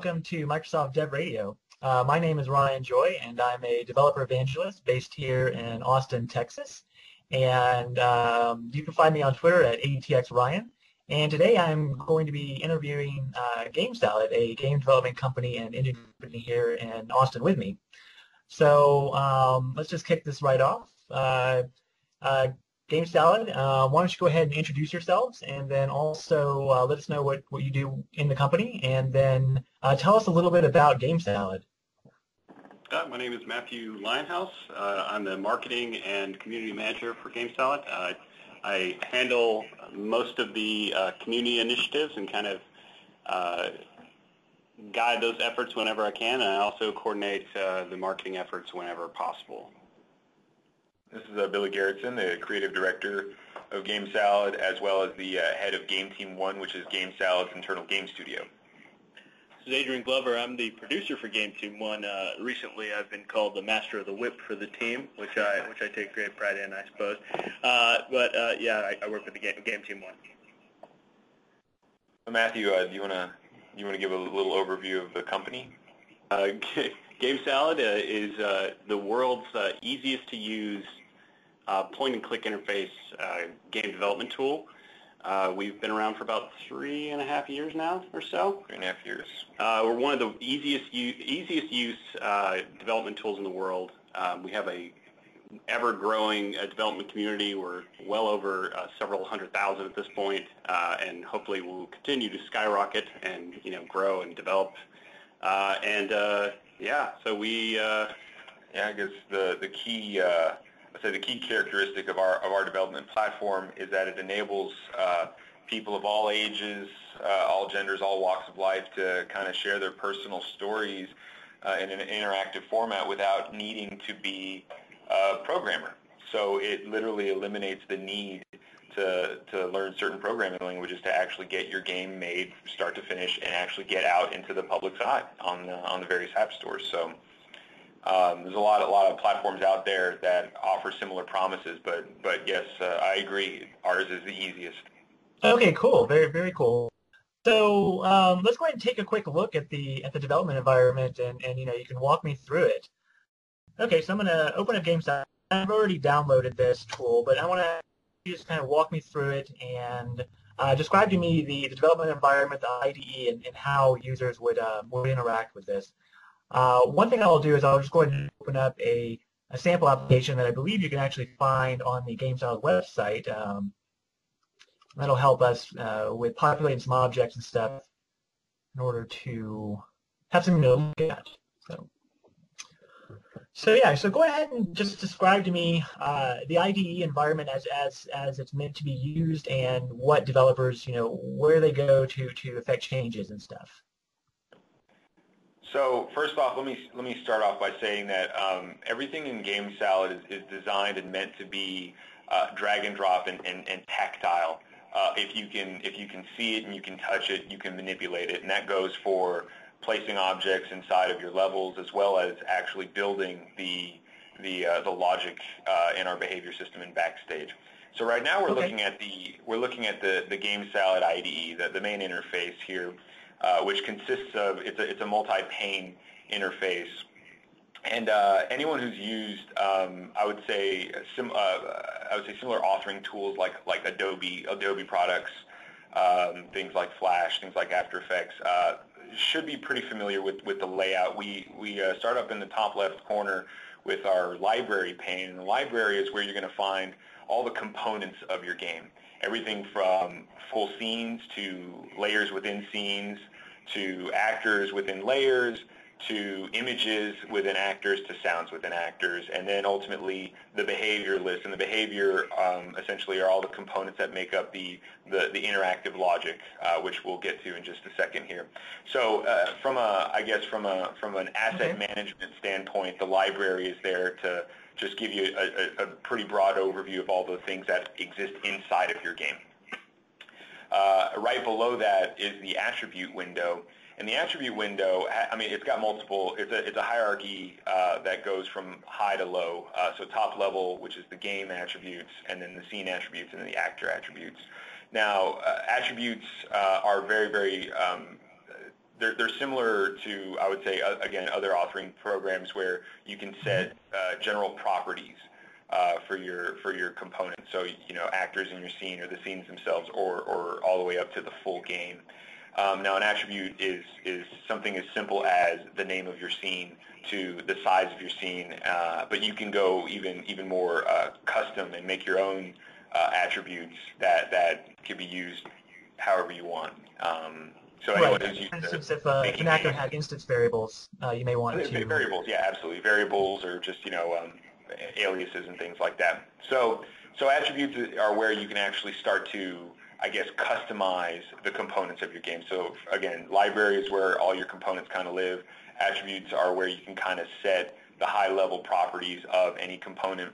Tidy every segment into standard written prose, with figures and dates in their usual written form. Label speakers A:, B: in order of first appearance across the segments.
A: welcome to Microsoft Dev Radio. My name is Ryan Joy, and I'm a developer evangelist based here in Austin, Texas. And you can find me on Twitter at ATXRyan. And today I'm going to be interviewing GameSalad, a game development company and engineering company here in Austin with me. So let's just kick this right off. GameSalad, why don't you go ahead and introduce yourselves, and then also let us know what you do in the company, and then tell us a little bit about GameSalad.
B: My name is Matthew Lionhouse. I'm the marketing and community manager for GameSalad. I handle most of the community initiatives and kind of guide those efforts whenever I can, and I also coordinate the marketing efforts whenever possible.
C: This is Billy Gerritsen, the creative director of GameSalad, as well as the head of Game Team 1, which is GameSalad's internal game studio.
D: This is Adrian Glover. I'm the producer for Game Team 1. Recently, I've been called the master of the whip for the team, which I take great pride in, I suppose. Yeah, I work with the Game Team 1.
C: Matthew, do you want to give a little overview of the company?
B: GameSalad is the world's easiest to use point-and-click interface game development tool. We've been around for about 3.5 years now, or so.
C: 3.5 years.
B: We're one of the easiest use development tools in the world. We have a ever-growing development community. We're well over several 100,000 at this point, and hopefully we'll continue to skyrocket and grow and develop. Yeah, so we.
C: Yeah, I guess the key. I'd say the key characteristic of our development platform is that it enables people of all ages, all genders, all walks of life to kind of share their personal stories in an interactive format without needing to be a programmer. So it literally eliminates the need to learn certain programming languages to actually get your game made start to finish and actually get out into the public's eye on the various app stores. So there's a lot of platforms out there that offer similar promises, but yes, I agree. Ours is the easiest.
A: Okay, cool. Very, very cool. So let's go ahead and take a quick look at the development environment, and you can walk me through it. Okay, so I'm going to open up GameSalad. I've already downloaded this tool, but I want to just kind of walk me through it and describe to me the development environment, the IDE, and how users would interact with this. One thing I'll do is I'll just go ahead and open up a sample application that I believe you can actually find on the GameSalad website. That'll help us with populating some objects and stuff in order to have something to look at. So yeah, so go ahead and just describe to me the IDE environment as it's meant to be used, and what developers, where they go to affect changes and stuff.
C: So first off, let me start off by saying that everything in GameSalad is designed and meant to be drag and drop and tactile. If you can see it and you can touch it, you can manipulate it, and that goes for placing objects inside of your levels, as well as actually building the logic in our behavior system in Backstage. So right now we're looking at the GameSalad IDE, the main interface here, which consists of it's a multi-pane interface, and anyone who's used I would say similar authoring tools like Adobe products, things like Flash, things like After Effects, should be pretty familiar with the layout. We start up in the top left corner with our library pane, and the library is where you're going to find all the components of your game. Everything from full scenes to layers within scenes, to actors within layers, to images within actors, to sounds within actors, and then ultimately the behavior list. And the behavior essentially are all the components that make up the interactive logic, which we'll get to in just a second here. So from an asset management standpoint, the library is there to just give you a pretty broad overview of all the things that exist inside of your game. Right below that is the attribute window. And the attribute window, it's got multiple, it's a hierarchy that goes from high to low. So top level, which is the game attributes, and then the scene attributes, and then the actor attributes. Now, attributes are very, very they're similar to, I would say, again, other authoring programs where you can set general properties for your components. So, actors in your scene or the scenes themselves, or all the way up to the full game. Now, an attribute is something as simple as the name of your scene to the size of your scene, but you can go even more custom and make your own attributes that can be used however you want. So anyone who's used
A: for instance, if an actor had instance variables, you may want to...
C: Variables, yeah, absolutely. Variables or just, aliases and things like that. So attributes are where you can actually start to, I guess, customize the components of your game. So again, library is where all your components kind of live. Attributes are where you can kind of set the high-level properties of any component.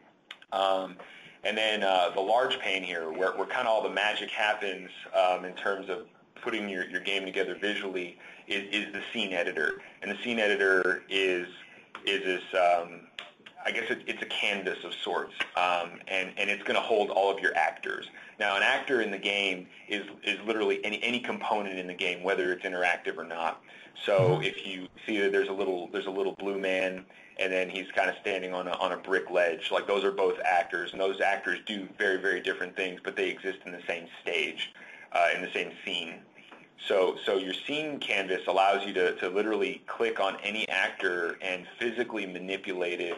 C: And then the large pane here, where kind of all the magic happens in terms of putting your game together visually, is the scene editor. And the scene editor is this, I guess it's a canvas of sorts, and it's going to hold all of your actors. Now, an actor in the game is literally any component in the game, whether it's interactive or not. So if you see that there's a little blue man, and then he's kind of standing on a brick ledge, like those are both actors, and those actors do very, very different things, but they exist in the same stage, in the same scene. So your scene canvas allows you to literally click on any actor and physically manipulate it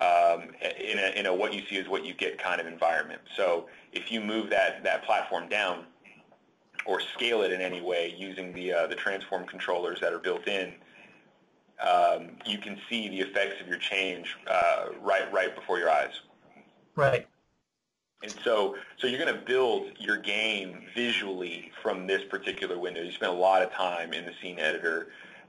C: in a what you see is what you get kind of environment. So if you move that platform down or scale it in any way using the transform controllers that are built in, you can see the effects of your change right before your eyes.
A: Right.
C: And so you're going to build your game visually from this particular window. You spend a lot of time in the scene editor,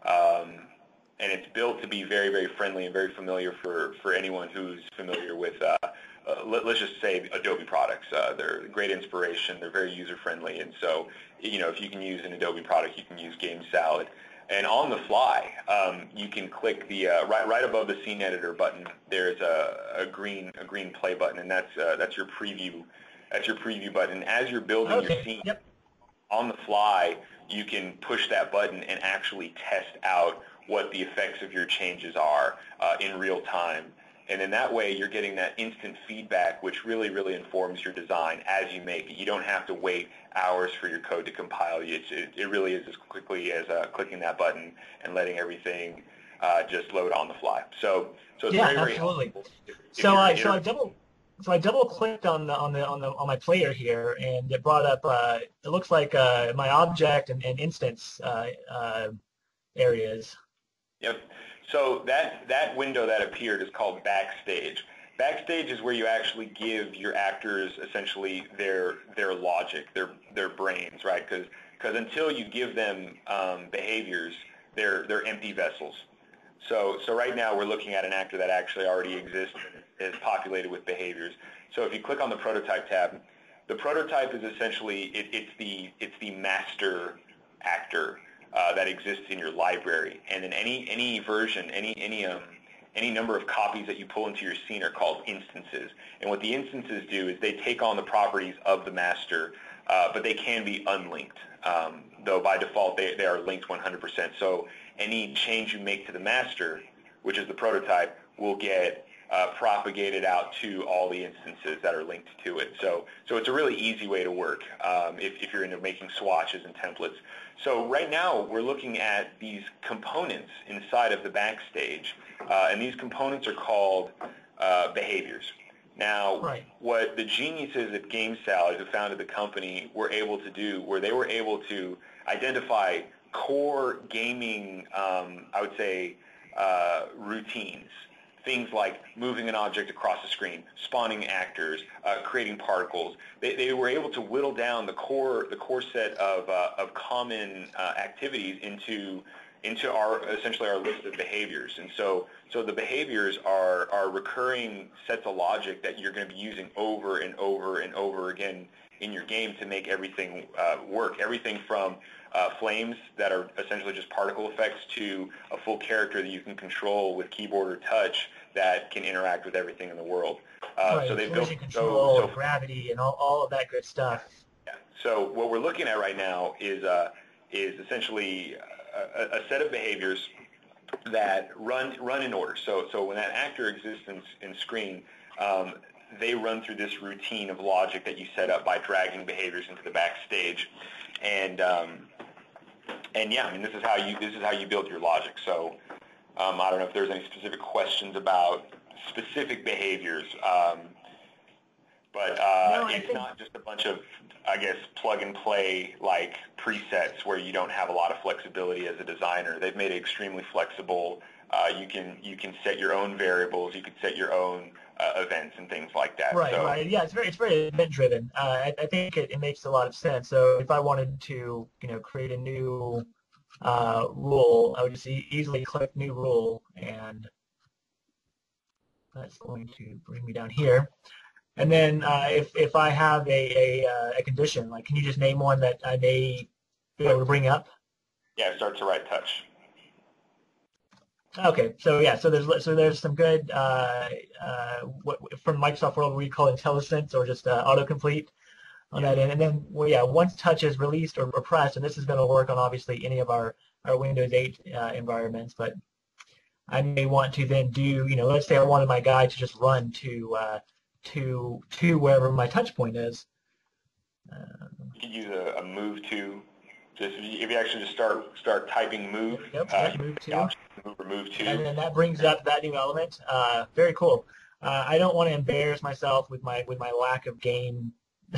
C: and it's built to be very, very friendly and very familiar for anyone who's familiar with, let's just say, Adobe products. They're great inspiration. They're very user-friendly. And so, if you can use an Adobe product, you can use GameSalad. And on the fly, you can click the right above the scene editor button. There's a green play button, and that's your preview. That's your preview button. As you're building your scene, on the fly, you can push that button and actually test out what the effects of your changes are in real time. And in that way, you're getting that instant feedback, which really, really informs your design as you make it. You don't have to wait hours for your code to compile. It really is as quickly as clicking that button and letting everything just load on the fly. So it's very, very
A: absolutely.
C: helpful.
A: So I double clicked on my player here, and it brought up. It looks like my object and instance areas.
C: Yep. So that window that appeared is called Backstage. Backstage is where you actually give your actors essentially their logic, their brains, right? Because until you give them behaviors, they're empty vessels. So right now we're looking at an actor that actually already exists and is populated with behaviors. So if you click on the prototype tab, the prototype is essentially it's the master actor that exists in your library, and then any version, any number of copies that you pull into your scene are called instances. And what the instances do is they take on the properties of the master, but they can be unlinked, though by default they are linked 100%. So any change you make to the master, which is the prototype, will get propagated out to all the instances that are linked to it. So it's a really easy way to work if you're into making swatches and templates. So right now we're looking at these components inside of the Backstage, and these components are called behaviors. Now, what the geniuses at GameSalad, who founded the company, were able to do, where they were able to identify core gaming, I would say, routines. Things like moving an object across the screen, spawning actors, creating particles. They were able to whittle down the core set of common activities into essentially our list of behaviors. And so the behaviors are recurring sets of logic that you're going to be using over and over and over again in your game to make everything work. Everything from flames that are essentially just particle effects to a full character that you can control with keyboard or touch that can interact with everything in the world. So they've built
A: control, gravity, and all of that good stuff.
C: Yeah. So what we're looking at right now is essentially a set of behaviors that run in order. So when that actor exists in screen, they run through this routine of logic that you set up by dragging behaviors into the backstage, and yeah, I mean, this is how you build your logic. So I don't know if there's any specific questions about specific behaviors, but
A: No,
C: it's not just a bunch of, I guess, plug and play like presets where you don't have a lot of flexibility as a designer. They've made it extremely flexible. You can set your own variables. You can set your own events and things like that.
A: Right,
C: So,
A: right. Yeah, it's very event driven. I think it makes a lot of sense. So if I wanted to, create a new rule, I would just easily click new rule, and that's going to bring me down here. And then if I have a condition, like, can you just name one that I may be able to bring up?
C: yeah, start to write touch.
A: Okay, so yeah, so there's some good what from Microsoft World we call IntelliSense or just autocomplete on that end. And then, well, yeah, once touch is released or pressed, and this is going to work on obviously any of our Windows 8 environments, but I may want to then do, let's say I wanted my guide to just run to wherever my touch point is.
C: You could use a move to. Just if you actually just start typing move,
A: Move to.
C: Move or move to.
A: And then that brings up that new element. Very cool. I don't want to embarrass myself with my lack of game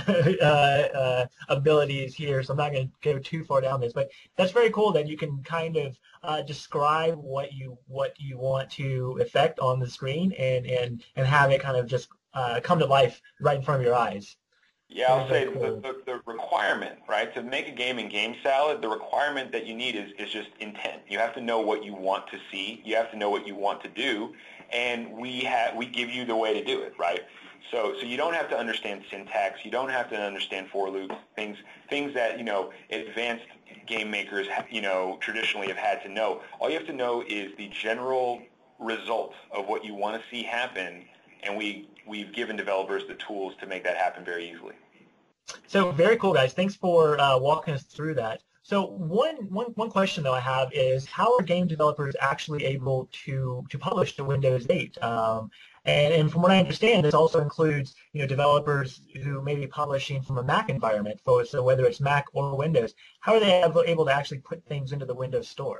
A: abilities here, so I'm not going to go too far down this. But that's very cool that you can kind of describe what you want to affect on the screen and have it kind of just come to life right in front of your eyes.
C: Yeah, I'll say
A: cool.
C: the requirement, right, to make a game in GameSalad, the requirement that you need is just intent. You have to know what you want to see. You have to know what you want to do, and we give you the way to do it, right? So you don't have to understand syntax. You don't have to understand for loops, things that, advanced game makers, traditionally have had to know. All you have to know is the general result of what you want to see happen, and we've given developers the tools to make that happen very easily.
A: So very cool, guys. Thanks for walking us through that. So one question though I have is, how are game developers actually able to publish to Windows 8? And from what I understand, this also includes developers who may be publishing from a Mac environment. So whether it's Mac or Windows, how are they able to actually put things into the Windows Store?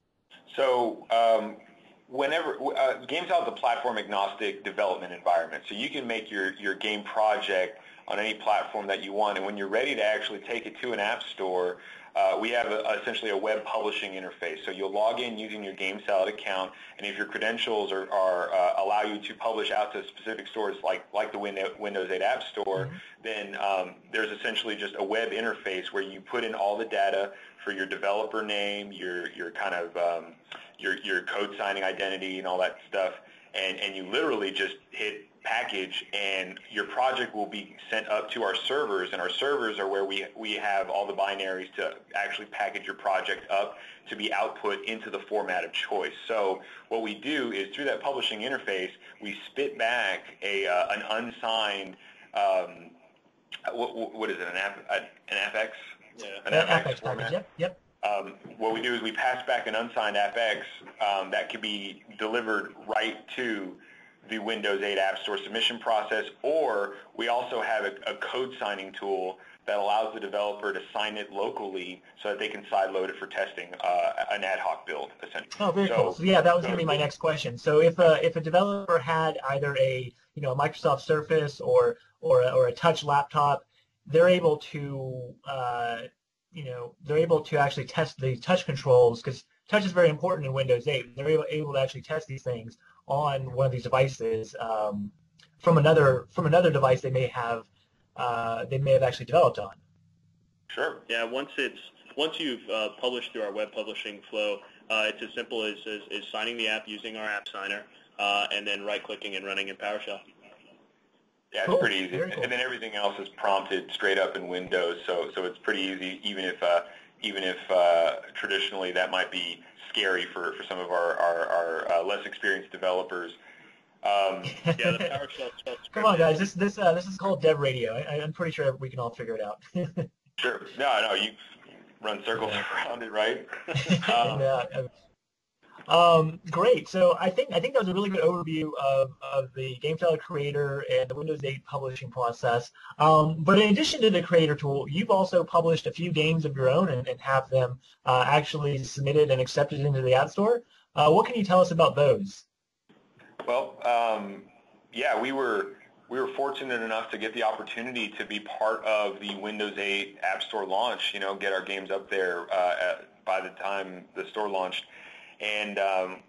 C: So whenever GameSalad is a platform agnostic development environment, so you can make your game project on any platform that you want, and when you're ready to actually take it to an app store, we have essentially a web publishing interface. So you'll log in using your GameSalad account, and if your credentials are allow you to publish out to specific stores like the Windows 8 App Store, then there's essentially just a web interface where you put in all the data for your developer name, your kind of your code signing identity and all that stuff, and you literally just hit package, and your project will be sent up to our servers, and our servers are where we have all the binaries to actually package your project up to be output into the format of choice. So what we do is, through that publishing interface, we spit back an unsigned, what is it, an FX?
A: Yeah. An FX format. Yep.
C: What we do is we pass back an unsigned FX that can be delivered right to the Windows 8 App Store submission process, or we also have a code signing tool that allows the developer to sign it locally so that they can sideload it for testing, an ad hoc build, essentially.
A: Oh, very cool. So yeah, that was going to be my next question. So if a developer had either a Microsoft Surface or a touch laptop, they're able to actually test the touch controls, because touch is very important in Windows 8. They're able to actually test these things on one of these devices from another device they may have actually developed on.
C: Sure.
D: Yeah. Once you've published through our web publishing flow, it's as simple as signing the app using our app signer, and then right-clicking and running in PowerShell.
C: Yeah, it's pretty easy. Cool. And then everything else is prompted straight up in Windows, so it's pretty easy, even if traditionally that might be scary for some of our less experienced developers.
D: Yeah, the PowerShell script.
A: Come on, guys. This is called Dev Radio. I'm pretty sure we can all figure it out.
C: Sure. No. run circles around it, right?
A: Great. So I think that was a really good overview of the Game Salad Creator and the Windows 8 publishing process. But in addition to the Creator tool, you've also published a few games of your own and have them actually submitted and accepted into the App Store. What can you tell us about those?
C: Well, yeah, we were fortunate enough to get the opportunity to be part of the Windows 8 App Store launch. Get our games up there by the time the store launched. And,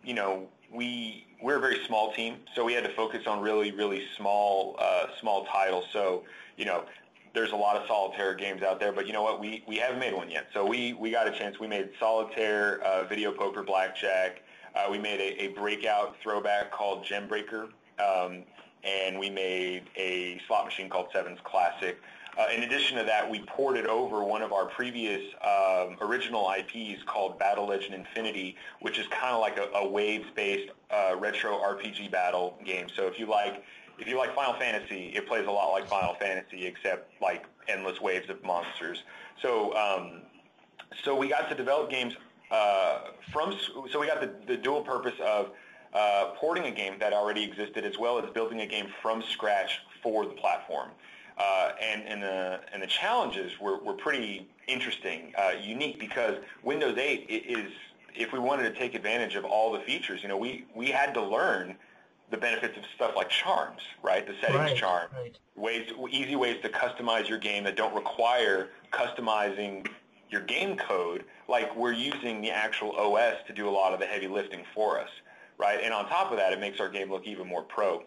C: we're a very small team, so we had to focus on really, really small titles. So, there's a lot of solitaire games out there, but you know what? We haven't made one yet. So we got a chance. We made solitaire, video poker, blackjack. We made a breakout throwback called Gem Breaker, and we made a slot machine called Sevens Classic. In addition to that, we ported over one of our previous original IPs called Battle Legend Infinity, which is kind of like a waves-based retro RPG battle game. So if you like Final Fantasy, it plays a lot like Final Fantasy, except like endless waves of monsters. So so we got to develop games so we got the dual purpose of porting a game that already existed as well as building a game from scratch for the platform. And the challenges were pretty interesting, unique, because Windows 8 is, if we wanted to take advantage of all the features, we had to learn the benefits of stuff like charms, right? The settings charm, easy ways to customize your game that don't require customizing your game code, like we're using the actual OS to do a lot of the heavy lifting for us, right? And on top of that, it makes our game look even more pro.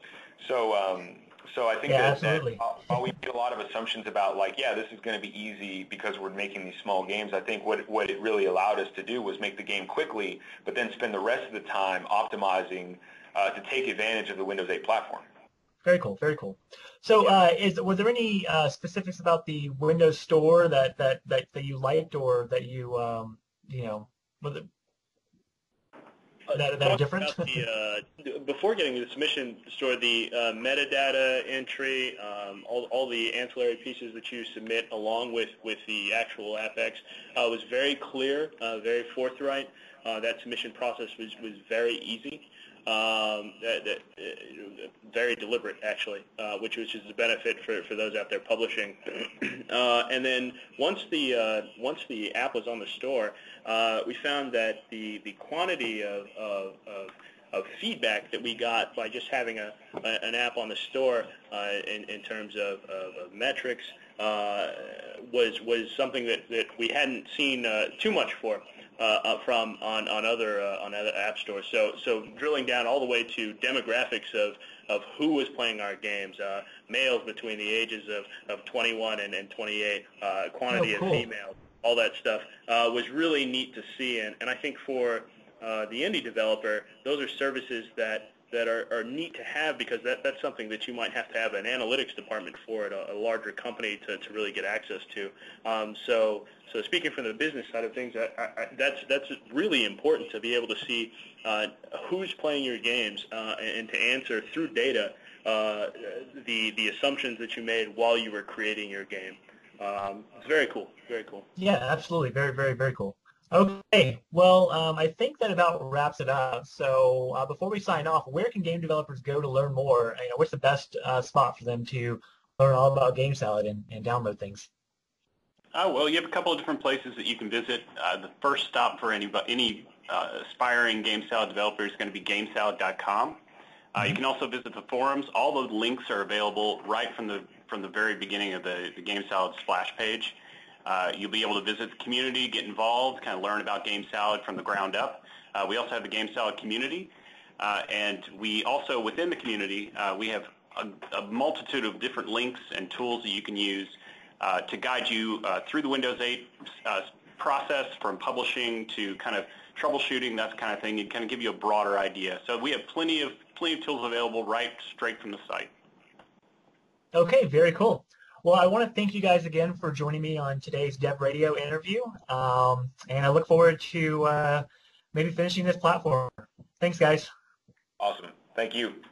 C: So I think that while we made a lot of assumptions about this is going to be easy because we're making these small games, I think what it really allowed us to do was make the game quickly, but then spend the rest of the time optimizing to take advantage of the Windows 8 platform.
A: Very cool, very cool. So was there any specifics about the Windows Store that you liked, or that you, was it that different?
D: Before getting to the submission store, the metadata entry, all the ancillary pieces that you submit along with the actual AppX was very clear, very forthright. That submission process was very easy. Very deliberate, actually, which is a benefit for those out there publishing. And then once the app was on the store, we found that the quantity of feedback that we got by just having an app on the store in terms of metrics was something that we hadn't seen too much from on other app stores. So drilling down all the way to demographics of who was playing our games, males between the ages of 21 and 28, quantity of females, all that stuff was really neat to see. And I think for the indie developer, those are services that are neat to have, because that's something that you might have to have an analytics department for at a larger company to really get access to. So speaking from the business side of things, that's really important to be able to see who's playing your games and to answer through data the assumptions that you made while you were creating your game. It's very cool, very cool.
A: Yeah, absolutely, very, very, very cool. Okay, well, I think that about wraps it up. So before we sign off, where can game developers go to learn more? What's the best spot for them to learn all about Game Salad and download things?
B: Well, you have a couple of different places that you can visit. The first stop for any aspiring Game Salad developer is going to be gamesalad.com. You can also visit the forums. All those links are available right from the very beginning of the Game Salad splash page. You'll be able to visit the community, get involved, kind of learn about Game Salad from the ground up. We also have the Game Salad community, and we also, within the community, we have a multitude of different links and tools that you can use to guide you through the Windows 8 process, from publishing to kind of troubleshooting, that kind of thing, and kind of give you a broader idea. So we have plenty of tools available straight from the site.
A: Okay, very cool. Well, I want to thank you guys again for joining me on today's Dev Radio interview, and I look forward to maybe finishing this platform. Thanks, guys.
C: Awesome. Thank you.